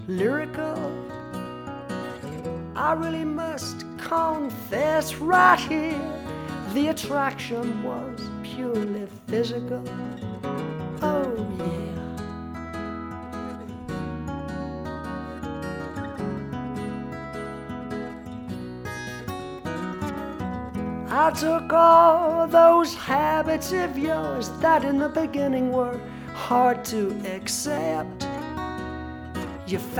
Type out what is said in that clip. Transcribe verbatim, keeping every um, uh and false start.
lyrical. I really must confess right here, the attraction was purely physical. Oh yeah. I took all those habits of yours that in the beginning were hard to accept. You